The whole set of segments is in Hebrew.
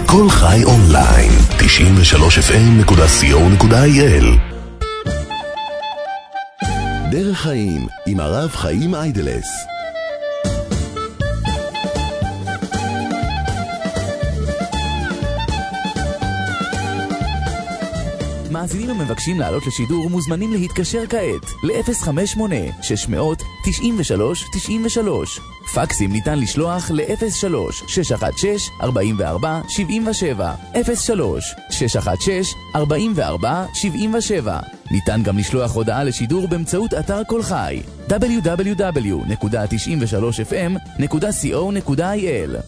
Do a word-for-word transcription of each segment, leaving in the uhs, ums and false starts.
כל חי אונליין, תשעים ושלוש אף אם נקודה סי או נקודה איי אל. דרך חיים עם הרב חיים איידלס. מאזינים המבקשים לעלות לשידור מוזמנים להתקשר כעת ל-אפס חמש שמונה שש תשע שלוש תשע שלוש. פקסים ניתן לשלוח ל-אפס שלוש שש אחת שש ארבע ארבע שבע שבע אפס שלוש שש אחת שש ארבע ארבע שבע שבע. ניתן גם לשלוח הודעה לשידור באמצעות אתר כל חי דאבליו דאבליו דאבליו נקודה תשעים ושלוש אף אם נקודה סי או נקודה איי אל.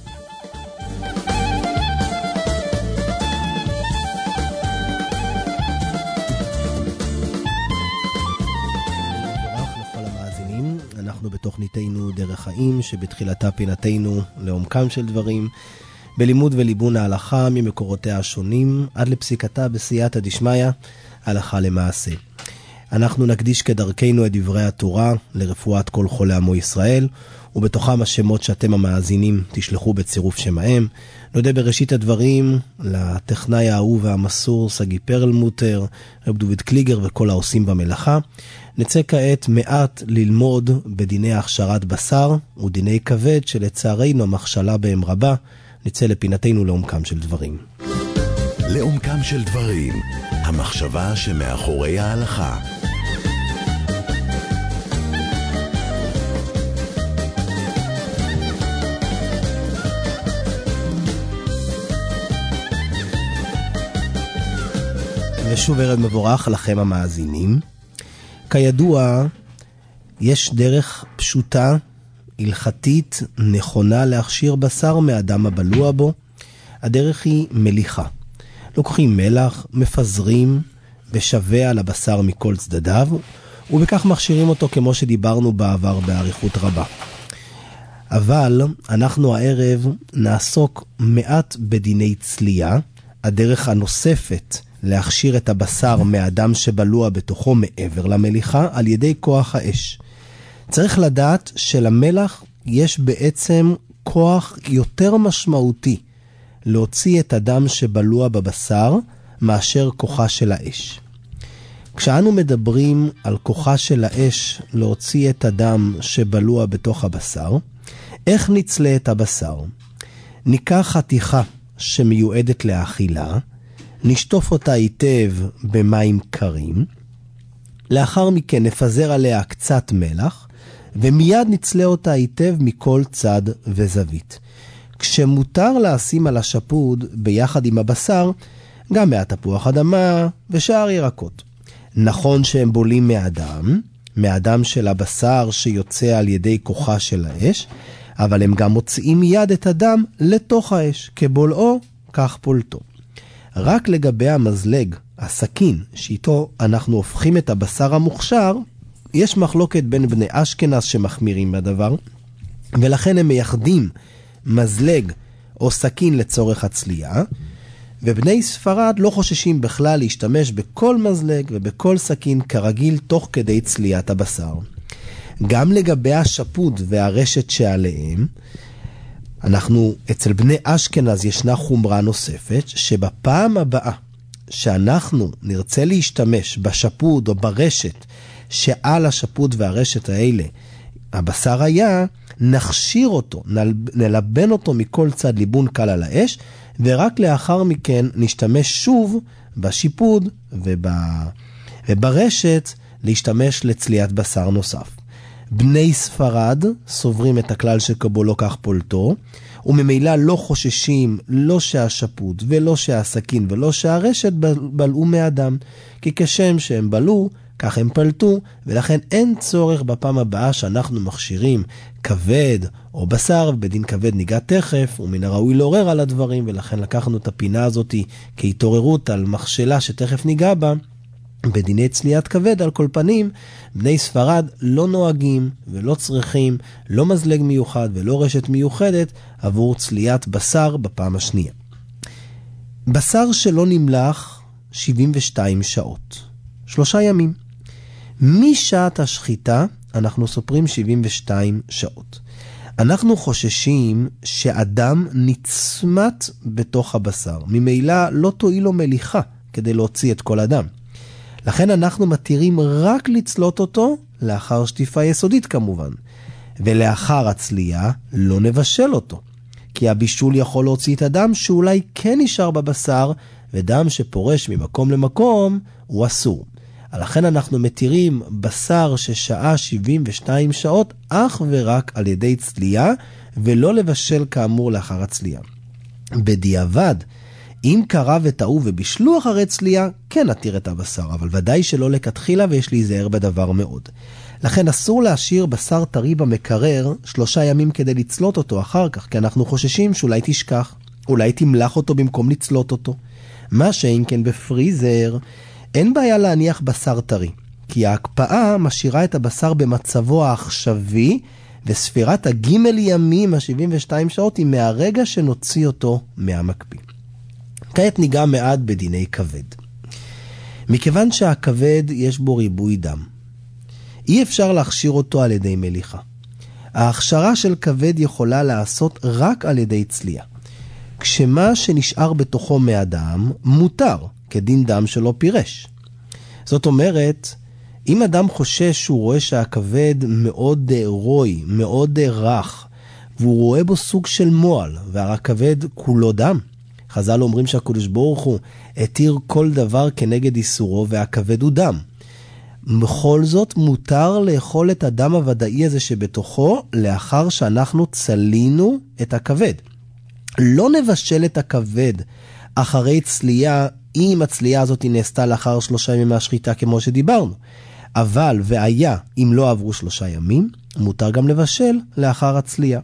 אנחנו בתוכניתנו דרך חיים, שבתחילתה פינתנו לעומקם של דברים, בלימוד וליבון ההלכה ממקורותיה השונים, עד לפסיקתה בסייעתא דשמיא, הלכה למעשה. אנחנו נקדיש כדרכנו את דברי התורה לרפואת כל חולי עמו ישראל, ובתוכם השמות שאתם המאזינים תשלחו בצירוף שמהם. נודה בראשית הדברים לטכנאי האהוב והמסור סגי פרלמוטר, רב דוד קליגר וכל העושים במלאכה. נצא כעת מעט ללמוד בדיני הכשרת בשר ודיני כבד שלצערנו המכשלה בהם רבה. נצא לפינתנו לעומקם של דברים. לעומקם של דברים, המחשבה שמאחורי ההלכה. ושוב ערב מבורך לכם המאזינים. כידוע, יש דרך פשוטה, הלכתית, נכונה להכשיר בשר מאדם הבלוע בו. הדרך היא מליחה. לוקחים מלח, מפזרים ושווה על הבשר מכל צדדיו, ובכך מכשירים אותו כמו שדיברנו בעבר באריכות רבה. אבל אנחנו הערב נעסוק מעט בדיני צלייה, הדרך הנוספת להכשיר את הבשר מאדם שבלוע בתוכו מעבר למליחה על ידי כוח האש. צריך לדעת שלמלח יש בעצם כוח יותר משמעותי להוציא את הדם שבלוע בבשר מאשר כוחה של האש. כשאנו מדברים על כוחה של האש להוציא את הדם שבלוע בתוך הבשר, איך נצלה את הבשר? ניקח חתיכה שמיועדת לאכילה, נשטוף אותה היטב במים קרים, לאחר מכן נפזר עליה קצת מלח, ומיד נצלה אותה היטב מכל צד וזווית. כשמותר לשים על השפוד ביחד עם הבשר, גם מעט תפוח אדמה ושאר ירקות. נכון שהם בולים מאדם, מאדם של הבשר שיוצא על ידי כוחה של האש, אבל הם גם מוציאים מיד את הדם לתוך האש, כבולעו, כך פולטו. רק לגבי המזלג, הסכין, שאיתו אנחנו הופכים את הבשר המוכשר, יש מחלוקת בין בני אשכנז שמחמירים בדבר, ולכן הם מייחדים מזלג או סכין לצורך הצלייה, ובני ספרד לא חוששים בכלל להשתמש בכל מזלג ובכל סכין כרגיל תוך כדי צליית הבשר. גם לגבי השפוד והרשת שעליהם, אנחנו, אצל בני אשכנז ישנה חומרה נוספת, שבפעם הבאה שאנחנו נרצה להשתמש בשפוד או ברשת שעל השפוד והרשת האלה הבשר היה, נכשיר אותו, נלבן אותו מכל צד ליבון קל על האש, ורק לאחר מכן נשתמש שוב בשיפוד וב... וברשת להשתמש לצליית בשר נוסף. בני ספרד סוברים את הכלל שקבו לא כך פולטו, וממילא לא חוששים לא שהשפוד ולא שהסכין ולא שהרשת בלעו מאדם, כי כשם שהם בלעו, כך הם פלטו, ולכן אין צורך בפעם הבאה שאנחנו מכשירים כבד או בשר, בדין כבד ניגע תכף, ומן הראוי לעורר על הדברים, ולכן לקחנו את הפינה הזאת כהתעוררות על מכשלה שתכף ניגע בה, בדיני צליית כבד. על כל פנים, בני ספרד לא נוהגים ולא צריכים לא מזלג מיוחד ולא רשת מיוחדת עבור צליית בשר בפעם השנייה. בשר שלא נמלח שבעים ושתיים שעות, שלושה ימים. משעת השחיטה אנחנו סופרים שבעים ושתיים שעות. אנחנו חוששים שאדם נצמת בתוך הבשר. ממילא לא תועיל לו מליחה כדי להוציא את כל אדם. לכן אנחנו מתירים רק לצלות אותו לאחר שטיפה יסודית כמובן. ולאחר הצלייה לא נבשל אותו. כי הבישול יכול להוציא את הדם שאולי כן נשאר בבשר, ודם שפורש ממקום למקום הוא אסור. לכן אנחנו מתירים בשר ששעה שבעים ושתיים שעות אך ורק על ידי צלייה, ולא לבשל כאמור לאחר הצלייה. בדיעבד, אם קרה וטעו ובישלו אחרי צלייה, כן נתיר את הבשר, אבל ודאי שלא לכתחילה ויש להיזהר בדבר מאוד. לכן אסור להשאיר בשר טרי במקרר שלושה ימים כדי לצלות אותו אחר כך, כי אנחנו חוששים שאולי תשכח, אולי תמלח אותו במקום לצלות אותו. מה שאם כן בפריזר, אין בעיה להניח בשר טרי, כי ההקפאה משאירה את הבשר במצבו העכשווי, וספירת הגימל ימים, ה-שבעים ושתיים שעות, היא מהרגע שנוציא אותו מהמקפיא. כעת ניגע מעט בדיני כבד. מכיוון שהכבד יש בו ריבוי דם, אי אפשר להכשיר אותו על ידי מליחה. ההכשרה של כבד יכולה לעשות רק על ידי צלייה. כשמה שנשאר בתוכו מהדם מותר, כדין דם שלא פירש. זאת אומרת, אם אדם חושש שהוא רואה שהכבד מאוד רוי, מאוד רך, והוא רואה בו סוג של מועל, והכבד כולו דם, חז"ל אומרים שהקדוש ברוך הוא התיר כל דבר כנגד איסורו, והכבד הוא דם. בכל זאת מותר לאכול את הדם הוודאי הזה שבתוכו, לאחר שאנחנו צלינו את הכבד. לא נבשל את הכבד אחרי צלייה, אם הצלייה הזאת נעשתה לאחר שלושה ימים מהשחיטה כמו שדיברנו. אבל והיה, אם לא עברו שלושה ימים, מותר גם לבשל לאחר הצלייה.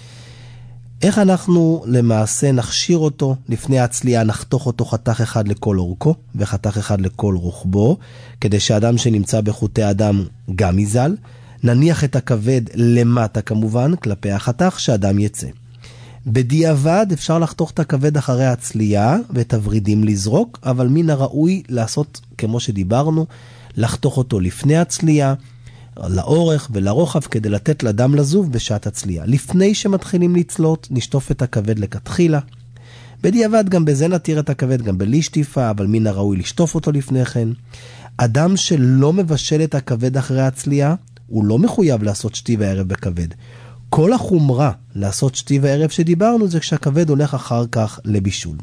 איך אנחנו למעשה נכשיר אותו? לפני הצלייה נחתוך אותו חתך אחד לכל אורכו וחתך אחד לכל רוחבו, כדי שאדם שנמצא בחוטי אדם גם יזל. נניח את הכבד למטה כמובן, כלפי החתך שאדם יצא. בדיעבד אפשר לחתוך את הכבד אחרי הצלייה ואת הורידים לזרוק, אבל מן הראוי לעשות כמו שדיברנו, לחתוך אותו לפני הצלייה, לאורך ולרוחב, כדי לתת לדם לזוב בשעת הצלייה. לפני שמתחילים לצלות, נשטוף את הכבד לכתחילה. בדיעבד גם בזה נתיר את הכבד, גם בלי שטיפה, אבל מן הראוי לשטוף אותו לפני כן. אדם שלא מבשל את הכבד אחרי הצלייה, הוא לא מחויב לעשות שתי וערב בכבד. כל החומרה לעשות שתי וערב שדיברנו, זה כשהכבד הולך אחר כך לבישול.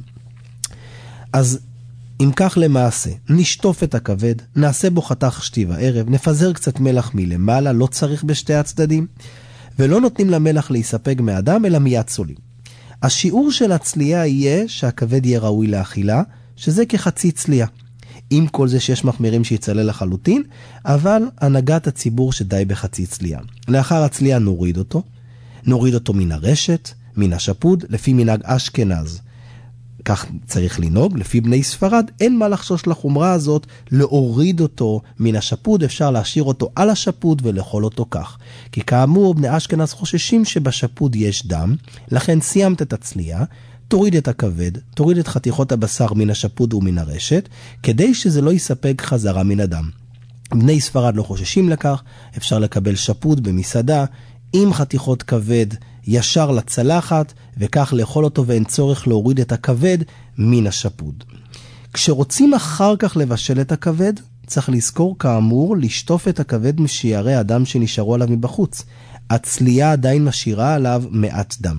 אז אם כך למעשה, נשטוף את הכבד, נעשה בו חתך שתי וערב, נפזר קצת מלח מלמעלה, לא צריך בשתי הצדדים, ולא נותנים למלח להיספג מהדם, אלא מיד צולים. השיעור של הצלייה יהיה שהכבד יהיה ראוי לאכילה, שזה כחצי צלייה. עם כל זה שיש מחמירים שיצלל לחלוטין, אבל הנהגת הציבור שדי בחצי צלייה. לאחר הצלייה נוריד אותו, נוריד אותו מן הרשת, מן השפוד, לפי מנהג אשכנז. כך צריך לנהוג, לפי בני ספרד, אין מה לחשוש לחומרה הזאת, להוריד אותו מן השפוד, אפשר להשאיר אותו על השפוד ולאכול אותו כך. כי כאמור, בני אשכנז חוששים שבשפוד יש דם, לכן סיימת את הצלייה, תוריד את הכבד, תוריד את חתיכות הבשר מן השפוד ומן הרשת, כדי שזה לא יספק חזרה מן הדם. בני ספרד לא חוששים לכך, אפשר לקבל שפוד במסעדה, עם חתיכות כבד ישר לצלחת, וכך לאכול אותו ואין צורך להוריד את הכבד מן השפוד. כשרוצים אחר כך לבשל את הכבד, צריך לזכור כאמור לשטוף את הכבד משיירי הדם שנשארו עליו מבחוץ. הצלייה עדיין משאירה עליו מעט דם.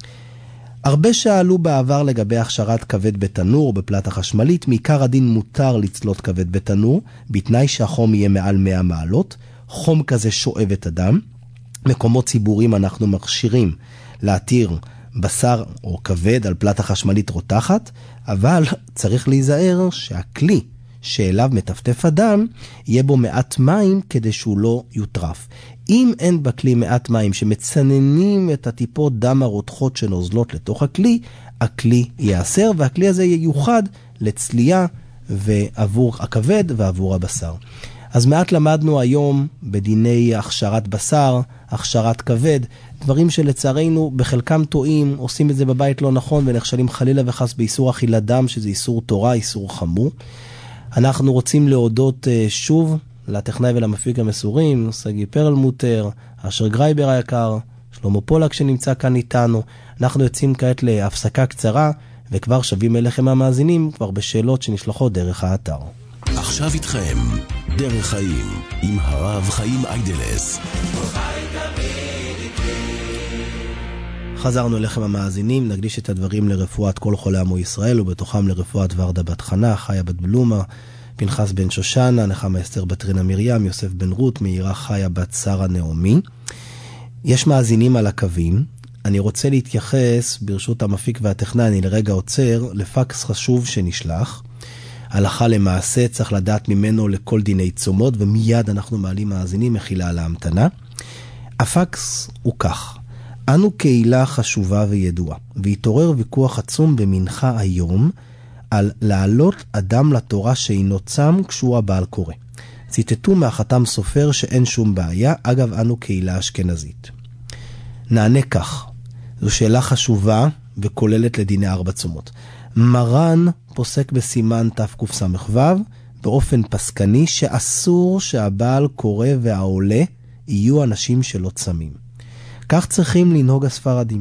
הרבה שאלו בעבר לגבי הכשרת כבד בתנור בפלטה חשמלית, מעיקר הדין מותר לצלות כבד בתנור, בתנאי שהחום יהיה מעל מאה מעלות, חום כזה שואב את הדם. מקומות ציבוריים אנחנו מכשירים להתיר בשר או כבד על פלטה חשמלית רותחת, אבל צריך להיזהר שהכלי שאליו מטפטף הדם יהיה בו מעט מים כדי שהוא לא יוטרף. אם אין בכלי מעט מים שמצננים את הטיפות דם הרותחות שנוזלות לתוך הכלי, הכלי יאסר, והכלי הזה ייוחד לצלייה ועבור הכבד ועבור הבשר. אז מעט למדנו היום בדיני הכשרת בשר, הכשרת כבד, דברים שלצערנו בחלקם טועים, עושים את זה בבית לא נכון ונכשלים חלילה וחס באיסור אכילת דם, שזה איסור תורה, איסור חמור. אנחנו רוצים להודות שוב לטכנאי ולמפיק המסורים, סגי פרלמוטר, אשר גרייבר היקר, שלמה פולק שנמצא כאן איתנו. אנחנו יוצאים כעת להפסקה קצרה, וכבר שווים אליכם המאזינים כבר בשאלות שנשלחות דרך האתר. עכשיו איתכם, דרך חיים, עם הרב חיים איידלס. חזרנו אליכם המאזינים, נקדיש את הדברים לרפואת כל חולי עמו ישראל, ובתוכם לרפואת ורדה בת חנה, חיה בת בלומה, פנחס בן שושנה, נחמה אסתר בת רינה מרים, יוסף בן רות, מאירה חיה בת שרה נעמי. יש מאזינים על הקווים. אני רוצה להתייחס, ברשות המפיק והטכנאי, אני לרגע עוצר, לפקס חשוב שנשלח. הלכה למעשה, צריך לדעת ממנו לכל דיני צומות, ומיד אנחנו מעלים מאזינים, מחילה על ההמתנה. הפקס הוא כך: אנו קהילה חשובה וידועה, והתעורר ויכוח עצום במנחה היום, על להעלות אדם לתורה שאינו צם כשהוא הבעל קורא. ציטטו מהחתם סופר שאין שום בעיה, אגב אנו קהילה אשכנזית. נענה כך, זו שאלה חשובה וכוללת לדיני ארבע צומות. מרן פוסק בסימן תקס"ו באופן פסקני שאסור שהבעל קורא והעולה יהיו אנשים שלא צמים. כך צריכים לנהוג הספרדים.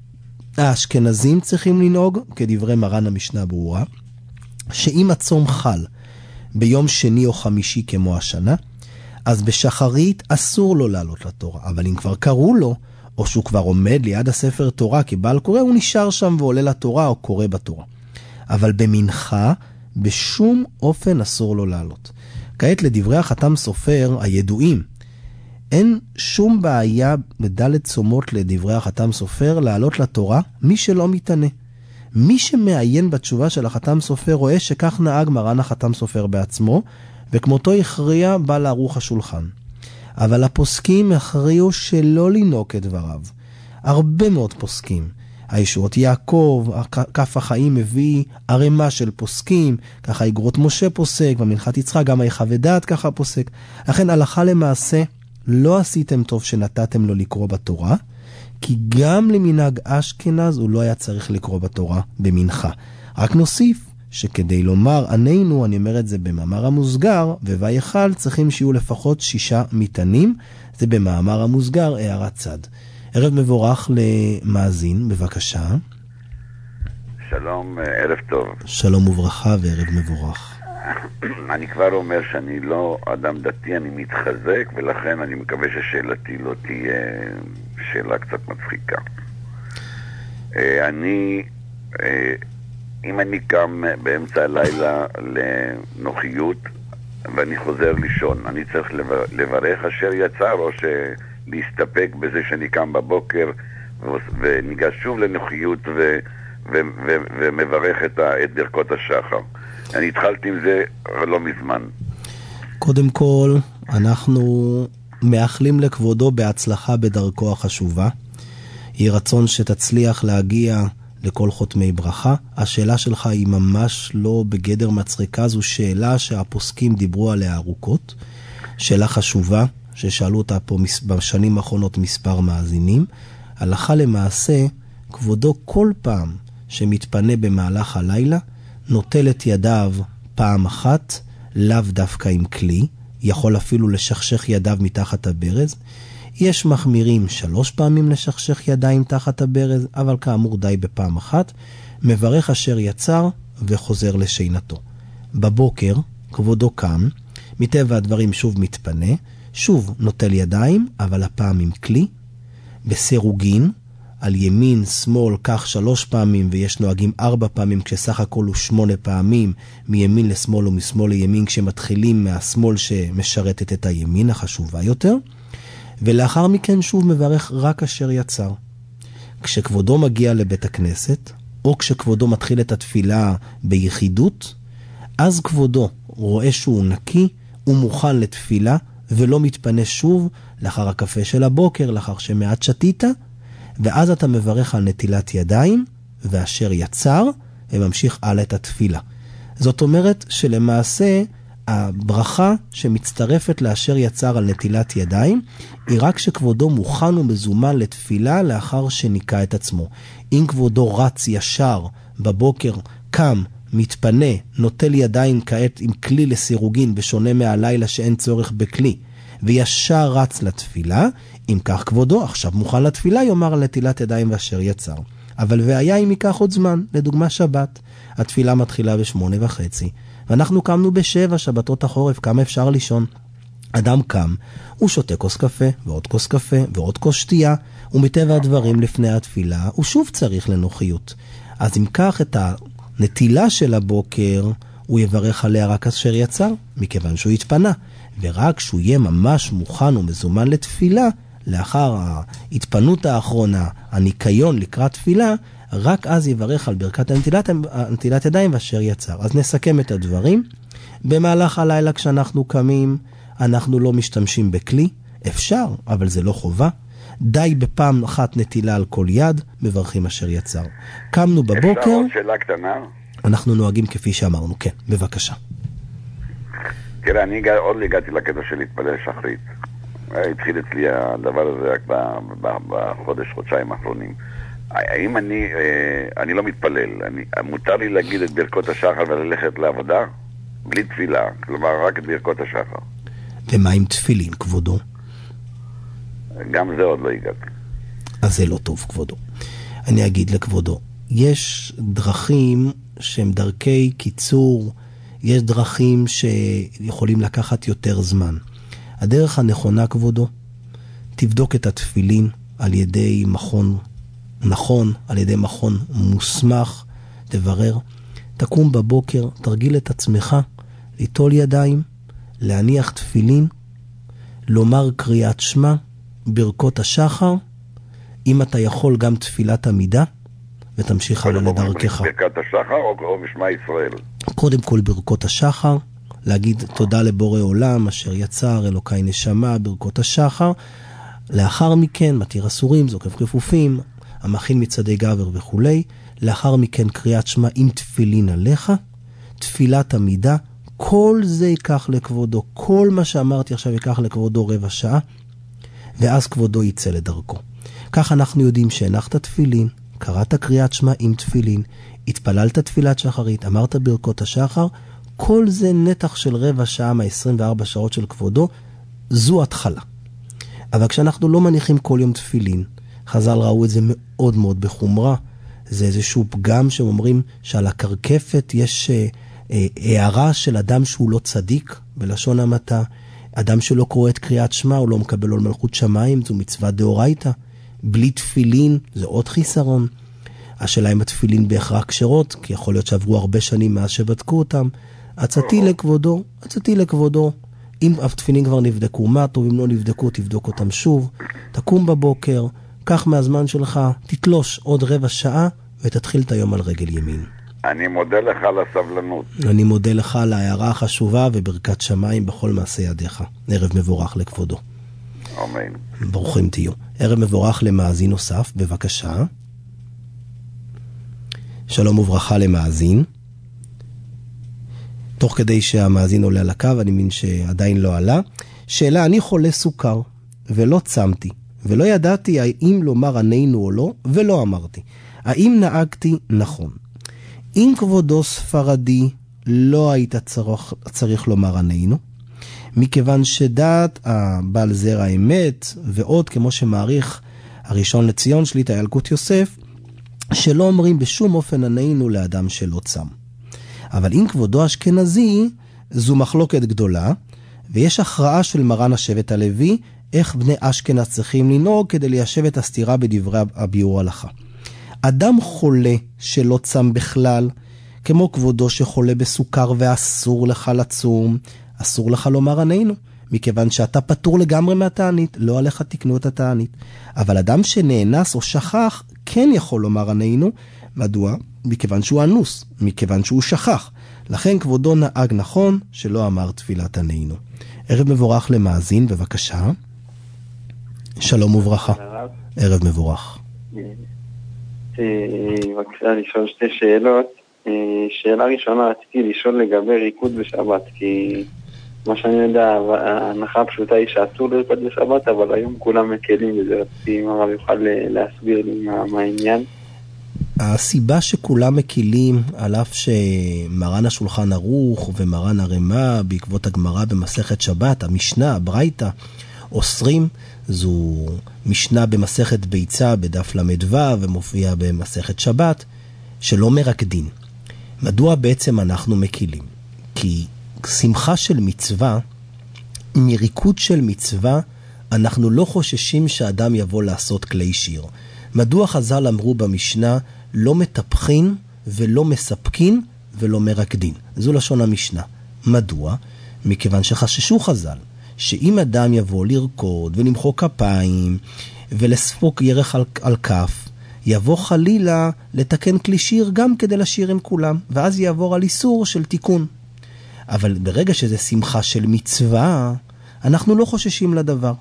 האשכנזים צריכים לנהוג, כדברי מרן המשנה ברורה, שאם הצום חל ביום שני או חמישי כמו השנה, אז בשחרית אסור לו לעלות לתורה. אבל אם כבר קראו לו, או שהוא כבר עומד ליד הספר תורה כבעל קורא, הוא נשאר שם ועולה לתורה או קורא בתורה. אבל במנחה, בשום אופן אסור לו לעלות. כעת לדברי החתם סופר הידועים, אין שום בעיה בדלת צומות לדברי החתם סופר לעלות לתורה מי שלא מתענה. מי שמעיין בתשובה של החתם סופר רואה שכך נהג מרן החתם סופר בעצמו, וכמותו הכריע בעל ערוך השולחן. אבל הפוסקים הכריעו שלא לנהוג כדבריו. הרבה מאוד פוסקים. הישועות יעקב, כף החיים מביא ערימה של פוסקים, ככה יגרות משה פוסק, ומנחת יצחק גם היכה ודעת ככה פוסק. לכן הלכה למעשה לא עשיתם טוב שנתתם לו לקרוא בתורה, כי גם למנהג אשכנז הוא לא היה צריך לקרוא בתורה במנחה. רק נוסיף שכדי לומר ענינו, אני אומר את זה במאמר המוסגר, ובייחל צריכים שיהיו לפחות שישה מיתנים, זה במאמר המוסגר, הערת צד. ערב מבורך למאזין, בבקשה. שלום, ערב טוב. שלום וברכה וערב מבורך. אני כבר אומר שאני לא אדם דתי, אני מתחזק, ולכן אני מקווה ששאלתי לא תהיה שאלה קצת מצחיקה. אני, אם אני קם באמצע הלילה לנוחיות, ואני חוזר לישון, אני צריך לברך אשר יצר, או להסתפק בזה שאני קם בבוקר, וניגש שוב לנוחיות ו... ו- ו- ומברך את, ה- את דרכות השחר. אני התחלתי עם זה לא מזמן. קודם כל, אנחנו מאחלים לכבודו בהצלחה בדרכו החשובה. יהי רצון שתצליח להגיע לכל חותמי ברכה. השאלה שלך היא ממש לא בגדר מצחיקה, זו שאלה שהפוסקים דיברו עליה ארוכות. שאלה חשובה ששאלו אותה פה בשנים האחרונות מספר מאזינים. הלכה למעשה, כבודו כל פעם שמתפנה במהלך הלילה, נוטל את ידיו פעם אחת, לאו דווקא עם כלי, יכול אפילו לשכשך ידיו מתחת הברז. יש מחמירים שלוש פעמים לשכשך ידיים תחת הברז, אבל כאמור די בפעם אחת, מברך אשר יצר וחוזר לשינתו. בבוקר, כבודו קם, מטבע הדברים שוב מתפנה, שוב נוטל ידיים, אבל הפעם עם כלי, בסירוגין, על ימין, שמאל, כך שלוש פעמים, ויש נוהגים ארבע פעמים, כשסך הכל הוא שמונה פעמים, מימין לשמאל ומשמאל לימין, כשמתחילים מהשמאל שמשרתת את הימין החשובה יותר, ולאחר מכן שוב מברך רק אשר יצר. כשכבודו מגיע לבית הכנסת, או כשכבודו מתחיל את התפילה ביחידות, אז כבודו רואה שהוא נקי, הוא מוכן לתפילה, ולא מתפנה שוב לאחר הקפה של הבוקר, לאחר שמעט שתית, ואז אתה מברך על נטילת ידיים, ואשר יצר, וממשיך הלאה את התפילה. זאת אומרת שלמעשה, הברכה שמצטרפת לאשר יצר על נטילת ידיים, היא רק שכבודו מוכן ומזומן לתפילה לאחר שניקה את עצמו. אם כבודו רץ ישר בבוקר, קם, מתפנה, נוטל ידיים כעת עם כלי לסירוגין, בשונה מהלילה שאין צורך בכלי, וישר רץ לתפילה, אם כך כבודו, עכשיו מוכן לתפילה, יאמר על נטילת ידיים ואשר יצר. אבל והיה אם ייקח עוד זמן, לדוגמה שבת, התפילה מתחילה בשמונה וחצי, ואנחנו קמנו בשבע, שבתות החורף, כמה אפשר לישון? אדם קם, הוא שותה כוס קפה, ועוד כוס קפה, ועוד כוס שתייה, ומטבע הדברים לפני התפילה, הוא שוב צריך לנוחיות. אז אם כך את הנטילה של הבוקר, הוא יברך עליה רק אשר יצר, מכיוון שהוא התפנה, ורק שהוא יהיה ממש מוכן ומזומן לתפילה, לאחר ההתפנות האחרונה, הניקיון לקראת תפילה, רק אז יברך על ברכת הנטילת, הנטילת ידיים ואשר יצר. אז נסכם את הדברים. במהלך הלילה כשאנחנו קמים, אנחנו לא משתמשים בכלי, אפשר, אבל זה לא חובה. די בפעם אחת נטילה על כל יד, מברכים אשר יצר. קמנו בבוקר. אפשר עוד שאלה קטנה? אנחנו נוהגים כפי שאמרנו, כן, בבקשה. תראה, אני עוד לא הגעתי לקטע של להתפלל שחרית. התחיל אצלי הדבר הזה רק בחודש, חודשיים האחרונים. האם אני, אני לא מתפלל, אני, מותר לי להגיד את ברכות השחר וללכת לעבודה? בלי תפילה, כלומר רק את ברכות השחר. ומה עם תפילין, כבודו? גם זה עוד לא הגעתי. אז זה לא טוב, כבודו. אני אגיד לכבודו, יש דרכים שהם דרכי קיצור, יש דרכים שיכולים לקחת יותר זמן. הדרך הנכונה, כבודו, תבדוק את התפילין על ידי מכון נכון, על ידי מכון מוסמך, תברר, תקום בבוקר, תרגיל את עצמך, ליטול ידיים, להניח תפילין, לומר קריאת שמע, ברכות השחר, אם אתה יכול גם תפילת עמידה, ותמשיך הלאה לדרכך. ברכת השחר או, או בשמע ישראל? קודם כל ברכות השחר, להגיד תודה לבורא עולם, אשר יצר, אלוקי נשמה, ברכות השחר. לאחר מכן, מתיר אסורים, זוקף כפופים, המכין מצדי גבר וכולי. לאחר מכן קריאת שמע עם תפילין עליך, תפילת עמידה, כל זה ייקח לכבודו, כל מה שאמרתי עכשיו ייקח לכבודו רבע שעה, ואז כבודו יצא לדרכו. כך אנחנו יודעים שהנחת תפילין, קראת קריאת שמע עם תפילין, התפללת תפילת שחרית, אמרת ברכות השחר, כל זה נתח של רבע שעה מה-עשרים וארבע שעות של כבודו, זו התחלה. אבל כשאנחנו לא מניחים כל יום תפילין, חז"ל ראו את זה מאוד מאוד בחומרה, זה איזשהו פגם שאומרים שעל הקרקפת יש אה, אה, הערה של אדם שהוא לא צדיק, בלשון המעטה, אדם שלא קורא את קריאת שמע, הוא לא מקבל עול מלכות שמיים, זו מצווה דאורייתא, בלי תפילין זה עוד חיסרון. השאלה אם התפילין בהכרח כשרות, כי יכול להיות שעברו הרבה שנים מאז שבדקו אותם. עצתי לכבודו, עצתי לכבודו, אם התפילין כבר נבדקו, מה טוב, אם לא נבדקו, תבדוק אותם שוב, תקום בבוקר, קח מהזמן שלך, תתלוש עוד רבע שעה, ותתחיל את היום על רגל ימין. אני מודה לך על הסבלנות. אני מודה לך על ההערה החשובה, וברכת שמיים בכל מעשה ידיך. ערב מבורך לכבודו. אמן. ברוכים תהיו. ערב מבורך למאזין נוסף, בבקשה. שלום וברכה למאזין. תוך כדי שהמאזין עולה על הקו, אני מבין שעדיין לא עלה. שאלה, אני חולה סוכר, ולא צמתי, ולא ידעתי האם לומר ענינו או לא, ולא אמרתי. האם נהגתי נכון? אם כבודו ספרדי, לא היית צריך, צריך לומר ענינו, מכיוון שדעת הבעל זרע האמת, ועוד כמו שמעריך הראשון לציון שליטה ילקוט יוסף, שלא אומרים בשום אופן ענינו לאדם שלא צם. אבל אם כבודו אשכנזי, זו מחלוקת גדולה, ויש הכרעה של מרן השבט הלוי, איך בני אשכנז צריכים לנהוג כדי ליישב את הסתירה בדברי הביאור הלכה. אדם חולה שלא צם בכלל, כמו כבודו שחולה בסוכר ואסור לך לצום, אסור לך לומר ענינו, מכיוון שאתה פטור לגמרי מהתענית, לא עליך תקנו את התענית. אבל אדם שנאנס או שכח, כן יכול לומר ענינו. מדוע? מכיוון שהוא אנוס, מכיוון שהוא שכח. לכן כבודו נהג נכון שלא אמר תפילת ענינו. ערב מבורך למאזין, בבקשה. שלום וברכה. ערב מבורך. בבקשה לשאול שתי שאלות. שאלה ראשונה, רציתי לשאול לגבי ריקוד בשבת, כי מה שאני יודע, ההנחה הפשוטה היא שאסור לרקוד בשבת, אבל היום כולם מקלים בזה. רציתי אם הרב יוכל להסביר לי מה, מה העניין. הסיבה שכולם מקילים, על אף שמרן השולחן ערוך ומרן הרמה, בעקבות הגמרא במסכת שבת, המשנה, הברייתא, אוסרים. זו משנה במסכת ביצה בדף למדווה ומופיעה במסכת שבת, שלא מרקדין. מדוע בעצם אנחנו מקילים? כי שמחה של מצווה, מריקוד של מצווה, אנחנו לא חוששים שאדם יבוא לעשות כלי שיר. מדוע חז"ל אמרו במשנה, לא מטפחין ולא מספקין ולא מרקדין? זו לשון המשנה. מדוע? מכיוון שחששו חז"ל, שאם אדם יבוא לרקוד ולמחוא כפיים ולספוק ירך על, על כף, יבוא חלילה לתקן כלי שיר גם כדי לשיר עם כולם, ואז יעבור על איסור של תיקון. אבל ברגע שזה שמחה של מצווה, אנחנו לא חוששים לדבר.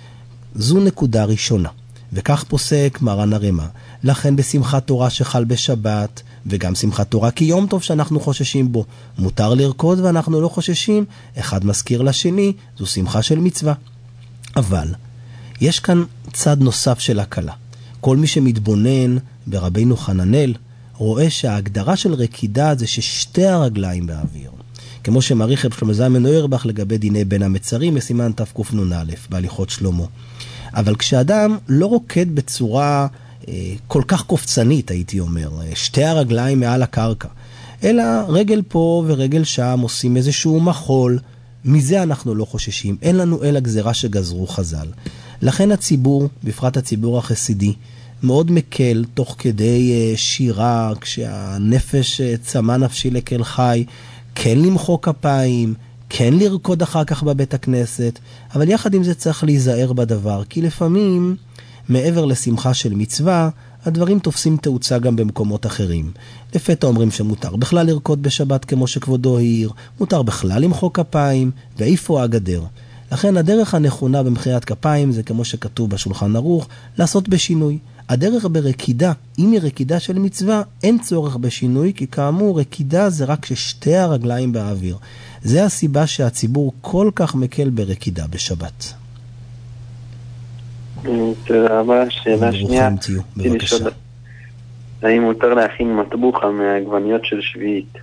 זו נקודה ראשונה, וכך פוסק מרן הרמ"א. לכן בשמחת תורה שחל בשבת, וגם שמחת תורה כי יום טוב שאנחנו חוששים בו, מותר לרקוד ואנחנו לא חוששים, אחד מזכיר לשני, זו שמחה של מצווה. אבל יש כאן צד נוסף של הקלה. כל מי שמתבונן ברבינו חננאל, רואה שההגדרה של רקידה זה ששתי הרגליים באוויר. כמו שמעריך רב שלמה זלמן אוירבך לגבי דיני בין המצרים, בסימן תקנ"א, בהליכות שלמה. אבל כשאדם לא רוקד בצורה אה, כל כך קופצנית, הייתי אומר, שתי הרגליים מעל הקרקע, אלא רגל פה ורגל שם עושים איזשהו מחול, מזה אנחנו לא חוששים. אין לנו אלא גזרה שגזרו חז"ל. לכן הציבור, בפרט הציבור החסידי, מאוד מקל תוך כדי שירה, כשהנפש צמא נפשי לקל חי, כן למחוא כפיים, כן לרקוד אחר כך בבית הכנסת, אבל יחד עם זה צריך להיזהר בדבר, כי לפעמים, מעבר לשמחה של מצווה, הדברים תופסים תאוצה גם במקומות אחרים. לפתע אומרים שמותר בכלל לרקוד בשבת כמו שכבודו העיר, מותר בכלל למחוא כפיים, ואיפה הגדר? לכן הדרך הנכונה במחיאת כפיים זה כמו שכתוב בשולחן ערוך, לעשות בשינוי. הדרך ברקידה, אם היא רקידה של מצווה, אין צורך בשינוי, כי כאמור רקידה זה רק ששתי הרגליים באוויר. זה הסיבה שהציבור כל כך מקל ברקידה בשבת. תודה רבה. שאלה שנייה, בבקשה. האם מותר להכין מטבוחה מהעגבניות של שביעית?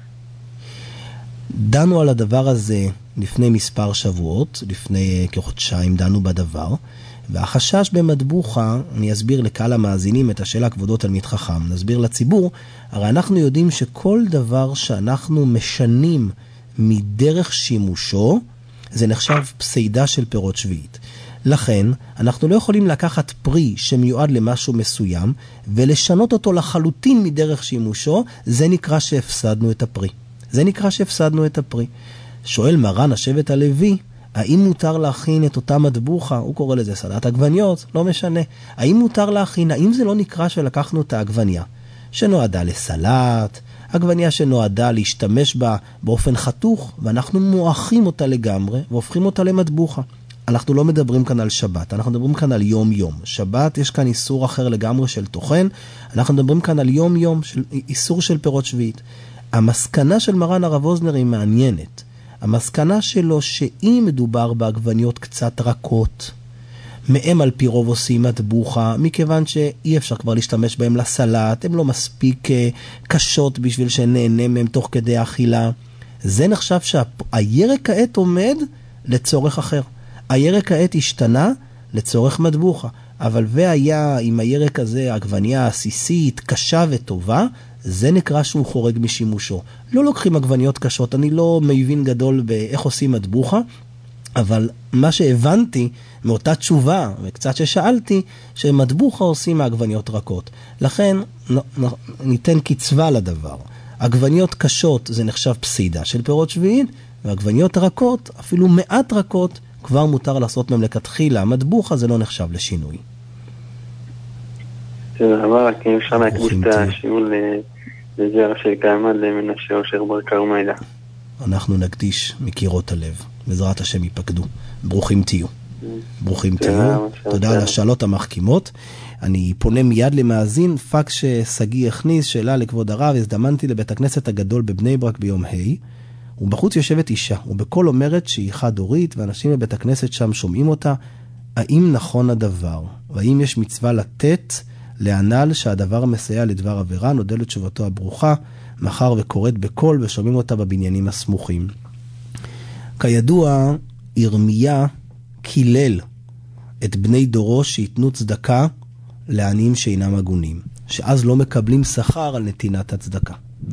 דנו על הדבר הזה לפני מספר שבועות, לפני כחודשיים דנו בדבר, והחשש במטבוחה, אני אסביר לקהל המאזינים את השאלה כבודו תלמיד חכם, נסביר לציבור, הרי אנחנו יודעים שכל דבר שאנחנו משנים מדרך שימושו, זה נחשב פסידה של פירות שביעית. לכן, אנחנו לא יכולים לקחת פרי שמיועד למשהו מסוים, ולשנות אותו לחלוטין מדרך שימושו, זה נקרא שהפסדנו את הפרי. זה נקרא שהפסדנו את הפרי. שואל מרן השבט הלוי, האם מותר להכין את אותה מטבוחה, הוא קורא לזה סלט עגבניות, לא משנה. האם מותר להכין, האם זה לא נקרא שלקחנו את העגבניה, שנועדה לסלט, עגבניה שנועדה להשתמש בה באופן חתוך, ואנחנו מואחים אותה לגמרי, והופכים אותה למטבוחה. אנחנו לא מדברים כאן על שבת, אנחנו מדברים כאן על יום יום. שבת יש כאן איסור אחר לגמרי של תוכן, אנחנו מדברים כאן על יום יום, של, איסור של פירות שביעית. המסקנה של מרן הרב אוזנר היא מעניינת. המסקנה שלו שאם מדובר בעגבניות קצת רכות, מהם על פי רוב עושים מטבוחה, מכיוון שאי אפשר כבר להשתמש בהם לסלט, הם לא מספיק קשות בשביל שנהנה מהם תוך כדי האכילה. זה נחשב שהירק כעת עומד לצורך אחר. הירק כעת השתנה לצורך מטבוחה. אבל והיה עם הירק הזה, עגבניה עסיסית, קשה וטובה, זה נקרא שהוא חורג משימושו. לא לוקחים עגבניות קשות, אני לא מבין גדול באיך עושים מטבוחה, אבל מה שהבנתי מאותה תשובה, וקצת ששאלתי, שמטבוחה עושים מעגבניות רכות. לכן ניתן קצבה לדבר. עגבניות קשות זה נחשב פסידה של פירות שביעית, ועגבניות רכות, אפילו מעט רכות, כבר מותר לעשות מהם לכתחילה. מטבוחה זה לא נחשב לשינוי. תודה רבה, רק אם אפשר להקדיש את השיעור לזרע של קיימא למנשה אושר בר כרמלה. אנחנו נקדיש מקירות הלב, בעזרת השם ייפקדו. ברוכים תהיו. ברוכים תהיו. תודה על השאלות המחכימות. אני פונה מיד למאזין, פקס שסגי הכניס, שאלה לכבוד הרב, הזדמנתי לבית הכנסת הגדול בבני ברק ביום ה', ובחוץ יושבת אישה, ובכל אומרת שהיא חד הורית, ואנשים בבית הכנסת שם שומעים אותה, האם נכון הדבר? והאם יש מצווה לתת לענל שהדבר מסייע לדבר עבירה? נודה לתשובתו הברוכה, מחר וקוראת בקול ושומעים אותה בבניינים הסמוכים. כידוע, ירמיה קילל את בני דורו שיתנו צדקה לעניים שאינם הגונים, שאז לא מקבלים שכר על נתינת הצדקה.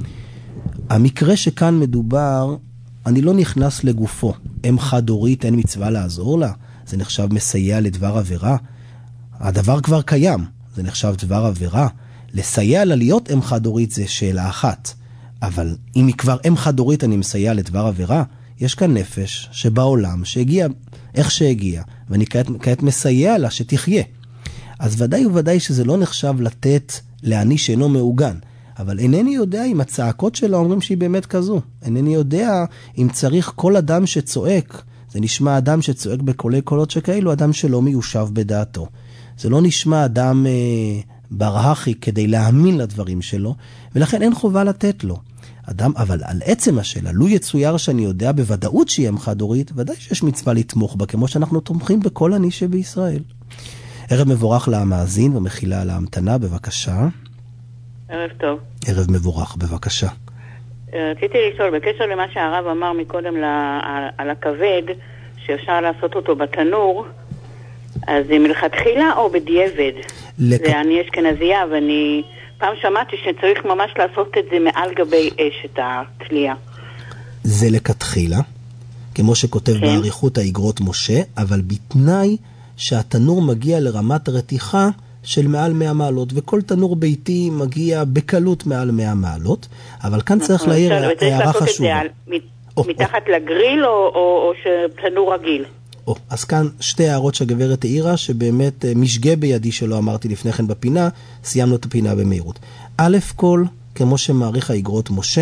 המקרה שכאן מדובר, אני לא נכנס לגופו. אם חד הורית אין מצווה לעזור לה, זה נחשב מסייע לדבר עבירה. הדבר כבר קיים, זה נחשב דבר עבירה. לסייע לה להיות אם חד הורית זה שאלה אחת. אבל אם היא כבר אם חד הורית אני מסייע לדבר עבירה, יש כאן נפש שבעולם שהגיע איך שהגיע, ואני כעת, כעת מסייע לה שתחיה. אז ודאי וודאי שזה לא נחשב לתת לעני שאינו מעוגן. אבל אינני יודע אם הצעקות שלה אומרים שהיא באמת כזו. אינני יודע אם צריך כל אדם שצועק, זה נשמע אדם שצועק בקולי קולות שכאלו, אדם שלא מיושב בדעתו. זה לא נשמע אדם אה, ברהחי כדי להאמין לדברים שלו, ולכן אין חובה לתת לו. אדם, אבל על עצם השאלה, לו יצויר שאני יודע בוודאות שהיא אם חד הורית, ודאי שיש מצווה לתמוך בה, כמו שאנחנו תומכים בכל עני שבישראל. ערב מבורך למאזין ומחילה על ההמתנה, בבקשה. ערב טוב. ערב מבורך, בבקשה. רציתי לשאול, בקשר למה שהרב אמר מקודם על הכבד, שאפשר לעשות אותו בתנור, אז זה מלכתחילה או בדיעבד? לק... זה אני אשכנזייה, ואני פעם שמעתי שצריך ממש לעשות את זה מעל גבי אש, את התלייה. זה לכתחילה, כמו שכותב כן. בעריכות האגרות משה, אבל בתנאי שהתנור מגיע לרמת רתיחה של מעל מאה מעלות, וכל תנור ביתי מגיע בקלות מעל מאה מעלות, אבל כאן צריך להעיר הערה חשובה. מתחת לגריל או שתנור רגיל? אז כאן שתי הערות שהגברת העירה, שבאמת משגה בידי שלא אמרתי לפני כן בפינה, סיימנו את הפינה במהירות. א' כל, כמו שמעריך האגרות משה,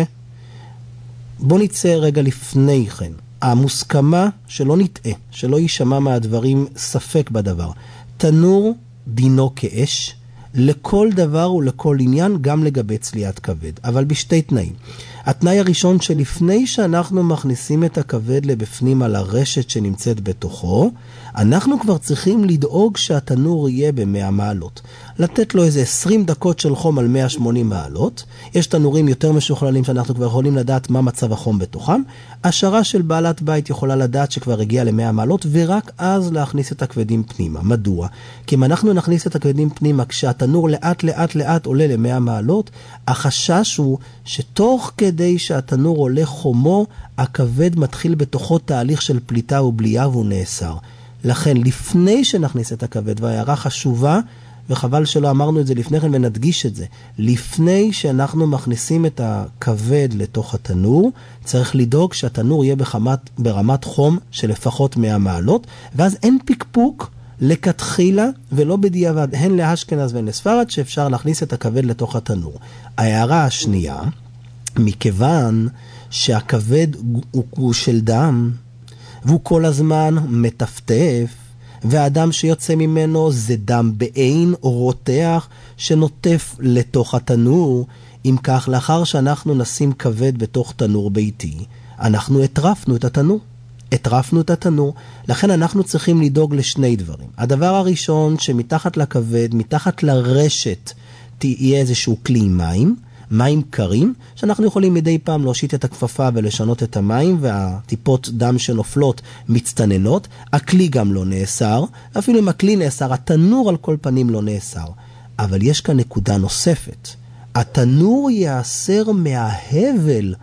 בוא נצא רגע לפני כן. המוסכמה שלא נטעה, שלא יישמע מהדברים ספק בדבר. תנור דינו כאש, לכל דבר ולכל עניין, גם לגבי צליית כבד, אבל בשתי תנאים. התנאי הראשון שלפני שאנחנו מכניסים את הכבד לבפנים על הרשת שנמצאת בתוכו, אנחנו כבר צריכים לדאוג שהתנור יהיה ב-מאה מעלות. לתת לו איזה עשרים דקות של חום על מאה ושמונים מעלות. יש תנורים יותר משוכללים שאנחנו כבר יכולים לדעת מה מצב החום בתוכם. השערה של בעלת בית יכולה לדעת שכבר הגיע ל-מאה מעלות, ורק אז להכניס את הכבדים פנימה. מדוע? כי אם אנחנו נכניס את הכבדים פנימה כשהתנור לאט לאט לאט עולה ל-מאה מעלות, החשש הוא שתוך כדי שהתנור עולה חומו, הכבד מתחיל בתוכו תהליך של פליטה ובלייה והוא נאסר. לכן, לפני שנכניס את הכבד, והערה חשובה, וחבל שלא אמרנו את זה לפני כן ונדגיש את זה, לפני שאנחנו מכניסים את הכבד לתוך התנור, צריך לדאוג שהתנור יהיה בחמת, ברמת חום של לפחות מאה מעלות, ואז אין פיקפוק לכתחילה ולא בדיעבד, הן לאשכנז והן לספרד, שאפשר להכניס את הכבד לתוך התנור. ההערה השנייה, מכיוון שהכבד הוא, הוא של דם, והוא כל הזמן מטפטף, והאדם שיוצא ממנו זה דם בעין או רותח שנוטף לתוך התנור. אם כך, לאחר שאנחנו נשים כבד בתוך תנור ביתי, אנחנו הטרפנו את התנור. הטרפנו את התנור, לכן אנחנו צריכים לדאוג לשני דברים. הדבר הראשון, שמתחת לכבד, מתחת לרשת, תהיה איזשהו כלי מים, מים קרים, שאנחנו יכולים מדי פעם להושיט את הכפפה ולשנות את המים, והטיפות דם שנופלות מצטננות. הכלי גם לא נאסר, אפילו אם הכלי נאסר, התנור על כל פנים לא נאסר. אבל יש כאן נקודה נוספת. התנור יאסר מההבל,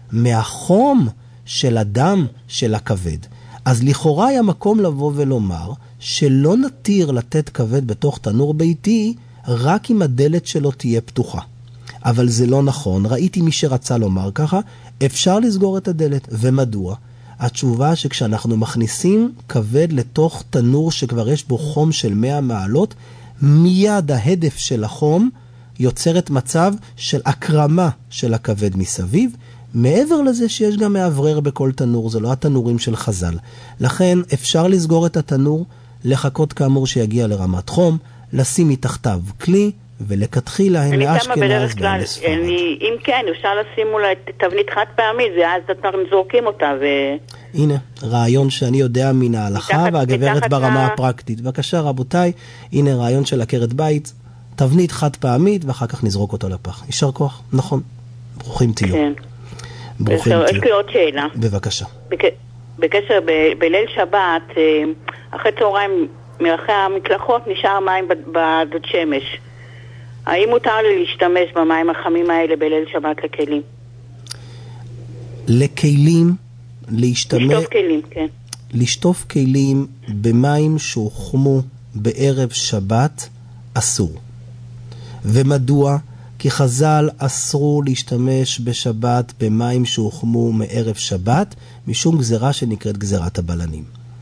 מהחום של הדם של הכבד. אז לכאורה היה מקום לבוא ולומר שלא נתיר לתת כבד בתוך תנור ביתי, רק אם הדלת שלו תהיה פתוחה. אבל זה לא נכון. ראיתי מי שרצה לומר ככה, אפשר לסגור את הדלת. ומדוע? התשובה שכשאנחנו מכניסים כבד לתוך תנור שכבר יש בו חום של מאה מעלות, מיד ההדף של החום יוצרת מצב של הקרמה של הכבד מסביב, מעבר לזה שיש גם מעברר בכל תנור, זה לא התנורים של חז"ל. לכן אפשר לסגור את התנור, לחכות כאמור שיגיע לרמת חום, לשים מתחתיו כלי, ולכתחילה הם לאשכנז והן לספרד. אם כן, אפשר לשים אולי תבנית חד פעמית, ואז אתם זורקים אותה. ו... הנה, רעיון שאני יודע מן ההלכה, מתחת, והגברת ברמה לה... הפרקטית. בבקשה רבותיי, הנה רעיון של עקרת בית, תבנית חד פעמית, ואחר כך נזרוק אותו לפח. יישר כוח, נכון. ברוכים תהיו. כן. ברוכים תהיו. יש לי עוד שאלה. בבקשה. בק... בקשר ב... בליל שבת, אחרי צהריים, מאחרי המקלחות נשאר מים בדוד שמש. האם מותר לי להשתמש במים החמים האלה בליל שבת לכלים? לכלים, להשתמש... לשטוף כלים, כן. לשטוף כלים במים שהוחמו בערב שבת אסור. ומדוע? כי חז"ל אסרו להשתמש בשבת במים שהוחמו מערב שבת, משום גזרה שנקראת גזרת הבלנים.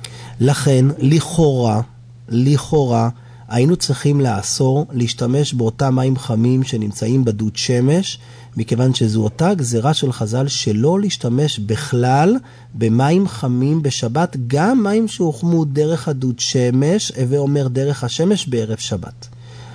לכן, לכאורה, לכאורה, היינו צריכים לאסור להשתמש באותם מים חמים שנמצאים בדוד שמש, מכיוון שזו אותה גזרה של חז"ל שלא להשתמש בכלל במים חמים בשבת, גם מים שהוחמו דרך הדוד שמש, הווה אומר דרך השמש בערב שבת.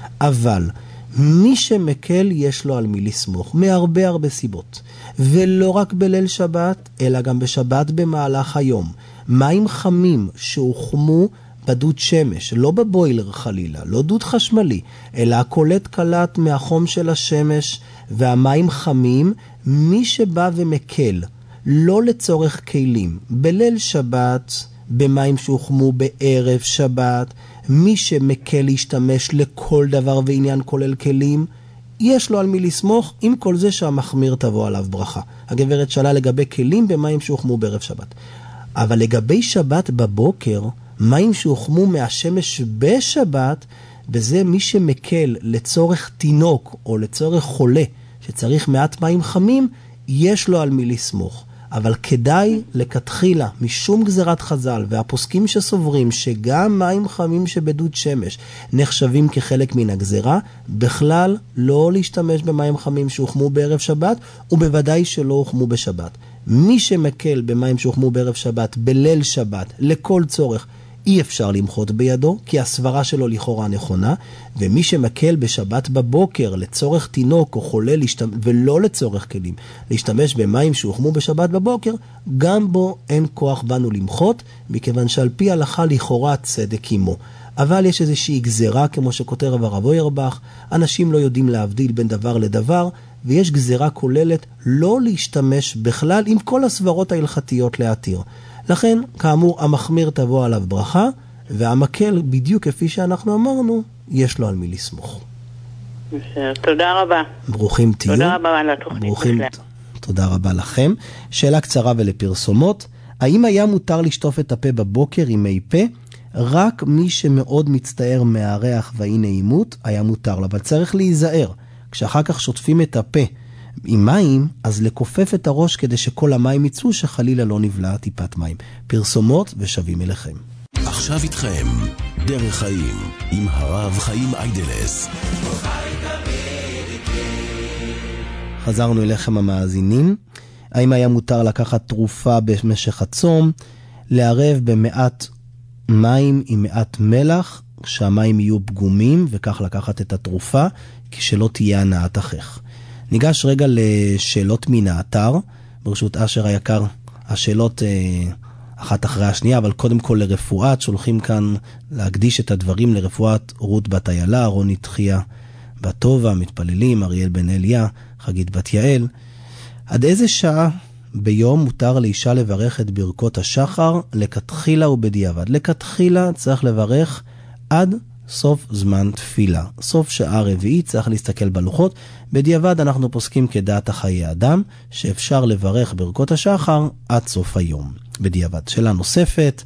אבל מי שמקל יש לו על מי לסמוך, מהרבה הרבה סיבות. ולא רק בליל שבת, אלא גם בשבת במהלך היום. מים חמים שהוחמו בדוד שמש, לא בבוילר חלילה, לא דוד חשמלי, אלא הקולט קלט מהחום של השמש והמים חמים, מי שבא ומקל, לא לצורך כלים, בליל שבת, במים שהוחמו בערב שבת, מי שמקל להשתמש לכל דבר ועניין כולל כלים, יש לו על מי לסמוך, עם כל זה שהמחמיר תבוא עליו ברכה. הגברת שאלה לגבי כלים במים שהוחמו בערב שבת. אבל לגבי שבת בבוקר, מים שהוחמו מהשמש בשבת, וזה מי שמקל לצורך תינוק או לצורך חולה, שצריך מעט מים חמים, יש לו על מי לסמוך. אבל כדאי לכתחילה, משום גזרת חז"ל, והפוסקים שסוברים שגם מים חמים שבדוד שמש נחשבים כחלק מן הגזרה, בכלל לא להשתמש במים חמים שהוחמו בערב שבת, ובוודאי שלא הוחמו בשבת. מי שמקל במים שהוחמו בערב שבת, בליל שבת, לכל צורך, אי אפשר למחות בידו, כי הסברה שלו לכאורה נכונה, ומי שמקל בשבת בבוקר לצורך תינוק או חולה להשתמש, ולא לצורך כלים, להשתמש במים שהוחמו בשבת בבוקר, גם בו אין כוח בנו למחות, מכיוון שעל פי הלכה לכאורה צדק עמו. אבל יש איזושהי גזרה, כמו שכותב הרב אוירבך, אנשים לא יודעים להבדיל בין דבר לדבר, ויש גזרה כוללת לא להשתמש בכלל עם כל הסברות ההלכתיות להתיר. לכן, כאמור, המחמיר תבוא עליו ברכה, והמקל, בדיוק כפי שאנחנו אמרנו, יש לו על מי לסמוך. תודה רבה. ברוכים תהיו. תודה רבה על התוכנית. ברוכים, תודה רבה לכם. שאלה קצרה ולפרסומות. האם היה מותר לשטוף את הפה בבוקר עם מי פה? רק מי שמאוד מצטער מהריח והאי נעימות, היה מותר לו. אבל צריך להיזהר. כשאחר כך שוטפים את הפה עם מים, אז לקופף את הראש כדי שכל המים יצאו, שחלילה לא נבלע טיפת מים. פרסומות ושבים אליכם. עכשיו איתכם, דרך חיים, עם הרב חיים איידלס. חזרנו אליכם המאזינים. האם היה מותר לקחת תרופה במשך הצום? לערב במעט מים עם מעט מלח, כשהמים יהיו פגומים, וכך לקחת את התרופה, כשלא תהיה הנעת החך. ניגש רגע לשאלות מן האתר, ברשות אשר היקר, השאלות אה, אחת אחרי השנייה, אבל קודם כל לרפואת, שולחים כאן להקדיש את הדברים לרפואת רות בת איילה, רוני תחיה בת טובה, מתפללים, אריאל בן אליה, חגית בת יעל. עד איזה שעה ביום מותר לאישה לברך את ברכות השחר, לכתחילה ובדיעבד? לכתחילה צריך לברך עד סוף זמן תפילה. סוף שעה רביעית צריך להסתכל בלוחות. בדיעבד אנחנו פוסקים כדעת החיי אדם, שאפשר לברך ברכות השחר עד סוף היום. בדיעבד. שאלה נוספת,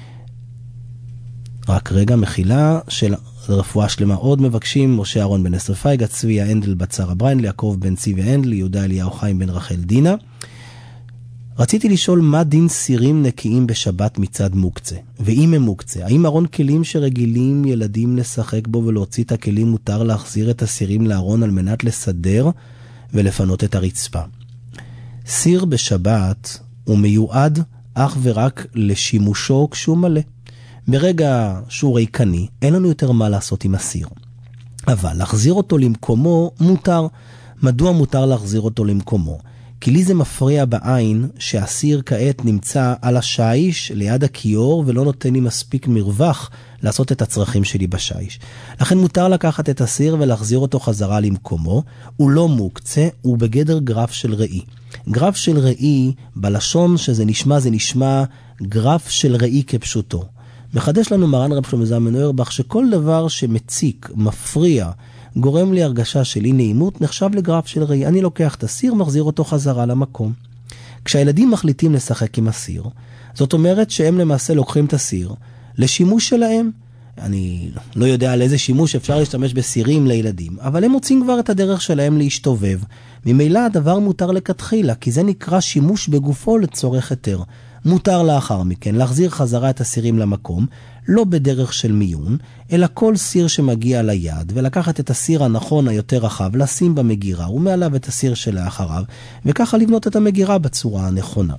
רק רגע, מחילה, של רפואה שלמה עוד מבקשים, משה אהרון בן אסר פייגה, צביה אנדל בת שרה בריין, יעקב בן צביה אנדל, יהודה אליהו חיים בן רחל דינה. רציתי לשאול מה דין סירים נקיים בשבת מצד מוקצה, ואם הם מוקצה, האם ארון כלים שרגילים ילדים לשחק בו ולהוציא את הכלים מותר להחזיר את הסירים לארון על מנת לסדר ולפנות את הרצפה? סיר בשבת הוא מיועד אך ורק לשימושו כשהוא מלא. ברגע שהוא ריקני, אין לנו יותר מה לעשות עם הסיר. אבל להחזיר אותו למקומו מותר. מדוע מותר להחזיר אותו למקומו? כי לי זה מפריע בעין שהסיר כעת נמצא על השיש ליד הכיור ולא נותן לי מספיק מרווח לעשות את הצרכים שלי בשיש. לכן מותר לקחת את הסיר ולהחזיר אותו חזרה למקומו. הוא לא מוקצה, הוא בגדר גרף של ראי. גרף של ראי, בלשון שזה נשמע, זה נשמע גרף של ראי כפשוטו. מחדש לנו מרן רב שלמה זלמן אוירבך שכל דבר שמציק, מפריע, גורם לי הרגשה של אי נעימות, נחשב לגרף של ראי. אני לוקח את הסיר, מחזיר אותו חזרה למקום. כשהילדים מחליטים לשחק עם הסיר, זאת אומרת שהם למעשה לוקחים את הסיר לשימוש שלהם. אני לא יודע על איזה שימוש אפשר להשתמש בסירים לילדים, אבל הם מוצאים כבר את הדרך שלהם להשתובב. ממילא הדבר מותר לכתחילה, כי זה נקרא שימוש בגופו לצורך היתר. מותר לאחר מכן להחזיר חזרה את הסירים למקום, לא בדרך של מיון, אלא כל סיר שמגיע ליד, ולקחת את הסיר הנכון היותר רחב, לשים במגירה, ומעליו את הסיר שלאחריו, וככה לבנות את המגירה בצורה הנכונה.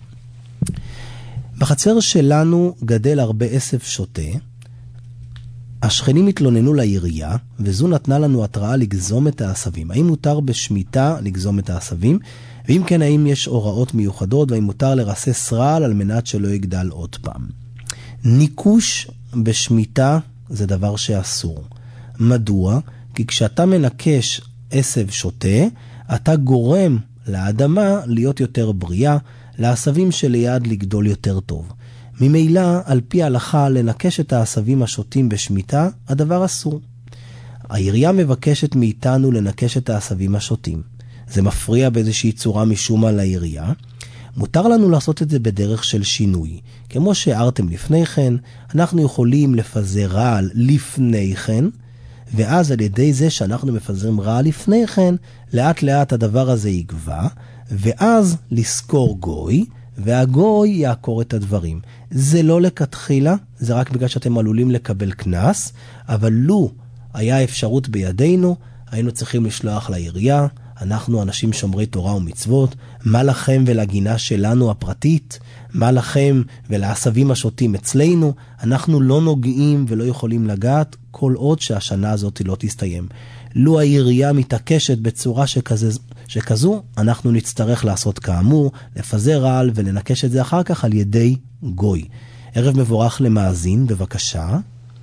בחצר שלנו גדל הרבה עשב שוטה, השכנים התלוננו לעירייה, וזו נתנה לנו התראה לגזום את העשבים. האם מותר בשמיטה לגזום את העשבים? ואם כן, האם יש הוראות מיוחדות, והאם מותר לרסס רעל על מנת שלא יגדל עוד פעם? ניקוש בשמיטה זה דבר שאסור. מדוע? כי כשאתה מנקש עשב שוטה, אתה גורם לאדמה להיות יותר בריאה, לעשבים שליד לגדול יותר טוב. ממילא, על פי ההלכה, לנקש את העשבים השוטים בשמיטה, הדבר אסור. העירייה מבקשת מאיתנו לנקש את העשבים השוטים. זה מפריע באיזושהי צורה משום על העירייה. מותר לנו לעשות את זה בדרך של שינוי. כמו שהערתם לפני כן, אנחנו יכולים לפזר רעל לפני כן, ואז על ידי זה שאנחנו מפזרים רעל לפני כן, לאט לאט הדבר הזה יגבה, ואז לזכור גוי, והגוי יעקור את הדברים. זה לא לכתחילה, זה רק בגלל שאתם עלולים לקבל כנס, אבל לו היה אפשרות בידינו, היינו צריכים לשלוח לעירייה, אנחנו אנשים שומרי תורה ומצוות, מה לכם ולגינה שלנו הפרטית, מה לכם ולעשבים השוטים אצלנו, אנחנו לא נוגעים ולא יכולים לגעת כל עוד שהשנה הזאת לא תסתיים. לו העירייה מתעקשת בצורה שכזה, שכזו, אנחנו נצטרך לעשות כאמור, לפזר רעל ולנקש את זה אחר כך על ידי גוי. ערב מבורך למאזין, בבקשה.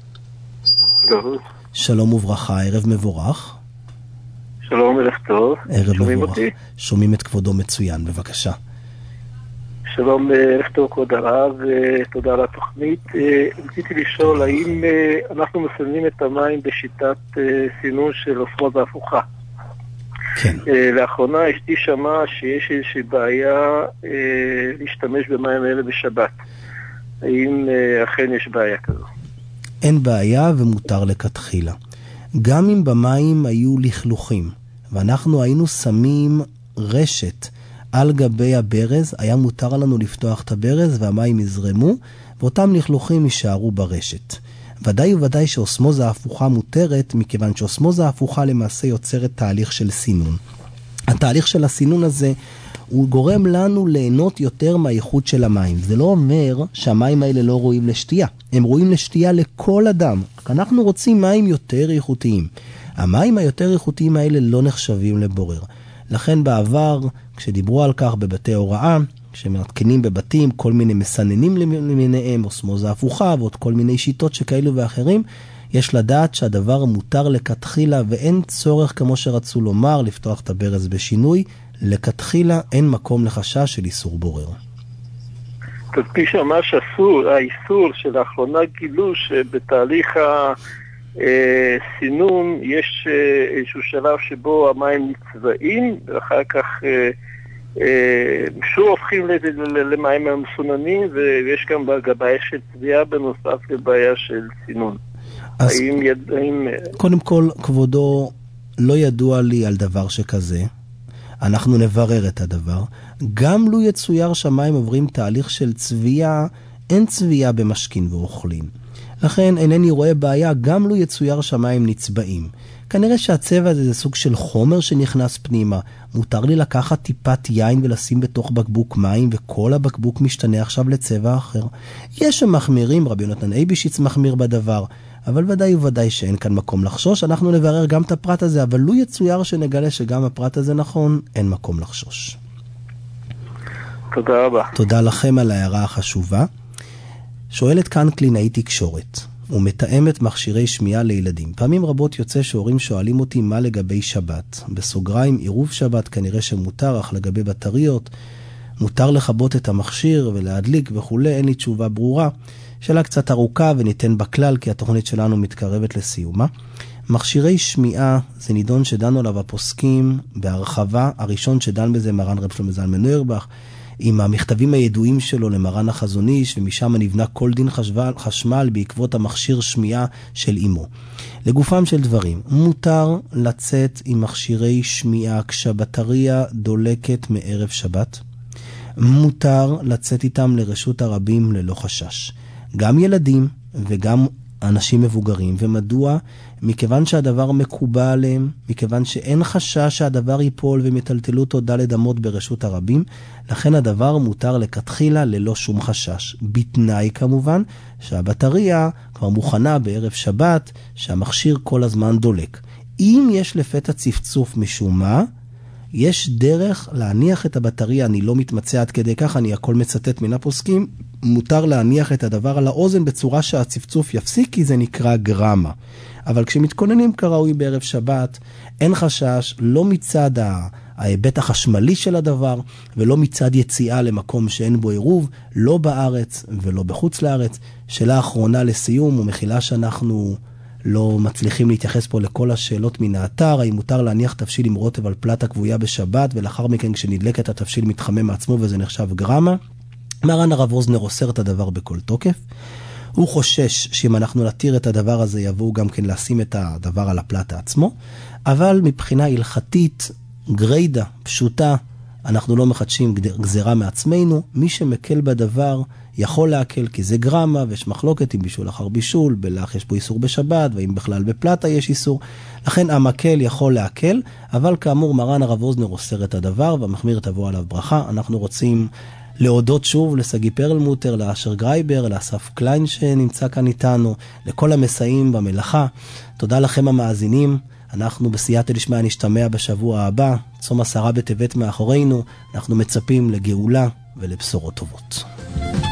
שלום וברכה, ערב מבורך. שלום, ערב טוב. ערב מבורך. אותי? שומעים את כבודו מצוין, בבקשה. שלום, ערב טוב כבוד הרב, תודה על התוכנית. רציתי לשאול, האם אנחנו מסננים את המים בשיטת סינון של אוסמוזה הפוכה? כן. לאחרונה אשתי שמעה שיש איזושהי בעיה להשתמש במים האלה בשבת. האם אכן יש בעיה כזו? אין בעיה ומותר לכתחילה. גם אם במים היו לכלוכים, ואנחנו היינו שמים רשת על גבי הברז, היה מותר לנו לפתוח את הברז והמים יזרמו, ואותם לכלוכים יישארו ברשת. ודאי וודאי שאוסמוזה הפוכה מותרת, מכיוון שאוסמוזה הפוכה למעשה יוצרת תהליך של סינון. התהליך של הסינון הזה הוא גורם לנו ליהנות יותר מהאיכות של המים. זה לא אומר שהמים האלה לא רואים לשתייה. הם רואים לשתייה לכל אדם. אנחנו רוצים מים יותר איכותיים. המים היותר איכותיים האלה לא נחשבים לבורר. לכן בעבר, כשדיברו על כך בבתי הוראה, כשמתקנים בבתים כל מיני מסננים למיניהם, אוסמוזה הפוכה ועוד כל מיני שיטות שכאלו ואחרים, יש לדעת שהדבר מותר לכתחילה ואין צורך כמו שרצו לומר לפתוח את הברז בשינוי, לכתחילה אין מקום לחשש של איסור בורר. כפי שאמר שאסור, האיסור שלאחרונה גילו שבתהליך הסינון יש איזשהו שלב שבו המים נצבעים ואחר כך שוב הופכים למים המסוננים, ויש גם בעיה של צביעה בנוסף לבעיה של סינון. אז האם יד... האם... קודם כל, כבודו, לא ידוע לי על דבר שכזה. אנחנו נברר את הדבר. גם לו יצויר שהמים עוברים תהליך של צביעה, אין צביעה במשכין ואוכלים. לכן אינני רואה בעיה, גם לו יצויר שהמים נצבעים. כנראה שהצבע הזה זה סוג של חומר שנכנס פנימה. מותר לי לקחת טיפת יין ולשים בתוך בקבוק מים, וכל הבקבוק משתנה עכשיו לצבע אחר. יש שמחמירים, רבי יונתן אייבשיץ מחמיר בדבר, אבל ודאי וודאי שאין כאן מקום לחשוש. אנחנו נברר גם את הפרט הזה, אבל לו יצויר שנגלה שגם הפרט הזה נכון, אין מקום לחשוש. תודה רבה. תודה לכם על ההערה החשובה. שואלת כאן קלינאית תקשורת, ומתאמת מכשירי שמיעה לילדים. פעמים רבות יוצא שהורים שואלים אותי מה לגבי שבת. בסוגריים, עירוב שבת כנראה שמותר, אך לגבי בטריות, מותר לחבות את המכשיר ולהדליק וכו', אין לי תשובה ברורה. שאלה קצת ארוכה וניתן בכלל, כי התוכנית שלנו מתקרבת לסיומה. מכשירי שמיעה זה נידון שדנו עליו הפוסקים בהרחבה. הראשון שדן בזה מרן רב שלמה זלמן אוירבך, עם המכתבים הידועים שלו למרן החזון איש, ומשם נבנה כל דין חשמל, חשמל בעקבות המכשיר שמיעה של אמו. לגופם של דברים, מותר לצאת עם מכשירי שמיעה כשהבטריה דולקת מערב שבת. מותר לצאת איתם לרשות הרבים ללא חשש. גם ילדים וגם אנשים מבוגרים. ומדוע? מכיוון שהדבר מקובל עליהם, מכיוון שאין חשש שהדבר ייפול ומטלטלו אותו דלת אמות ברשות הרבים, לכן הדבר מותר לכתחילה ללא שום חשש. בתנאי כמובן שהבטריה כבר מוכנה בערב שבת, שהמכשיר כל הזמן דולק. אם יש לפתע צפצוף משום מה, יש דרך להניח את הבטריה. אני לא מתמצא עד כדי כך, אני הכל מצטט מן הפוסקים. מותר להניח את הדבר על האוזן בצורה שהצפצוף יפסיק, כי זה נקרא גרמה. אבל כשמתכוננים כראוי בערב שבת, אין חשש, לא מצד ההיבט החשמלי של הדבר, ולא מצד יציאה למקום שאין בו עירוב, לא בארץ ולא בחוץ לארץ. שאלה אחרונה לסיום, ומחילה שאנחנו לא מצליחים להתייחס פה לכל השאלות מן האתר. האם מותר להניח תפשיל עם רוטב על פלטה קבויה בשבת, ולאחר מכן כשנדלקת התפשיל מתחמם מעצמו וזה נחשב גרמה? מרן הרב ווזנר אוסר את הדבר בכל תוקף. הוא חושש שאם אנחנו נתיר את הדבר הזה יבואו גם כן לשים את הדבר על הפלטה עצמו, אבל מבחינה הלכתית גריידה פשוטה, אנחנו לא מחדשים גזרה מעצמנו. מי שמקל בדבר יכול להקל, כי זה גרמה, ויש מחלוקת עם בישול אחר בישול, בלח יש פה איסור בשבת, ואם בכלל בפלטה יש איסור. לכן המקל יכול להקל, אבל כאמור מרן הרב ווזנר אוסר את הדבר, והמחמיר תבוא עליו ברכה. אנחנו רוצים להודות שוב לסגי פרלמוטר, לאשר גרייבר, לאסף קליין שנמצא כאן איתנו, לכל המסייעים במלאכה. תודה לכם המאזינים. אנחנו בסייעתא דשמיא נשתמע בשבוע הבא. צום עשרה בטבת מאחורינו. אנחנו מצפים לגאולה ולבשורות טובות.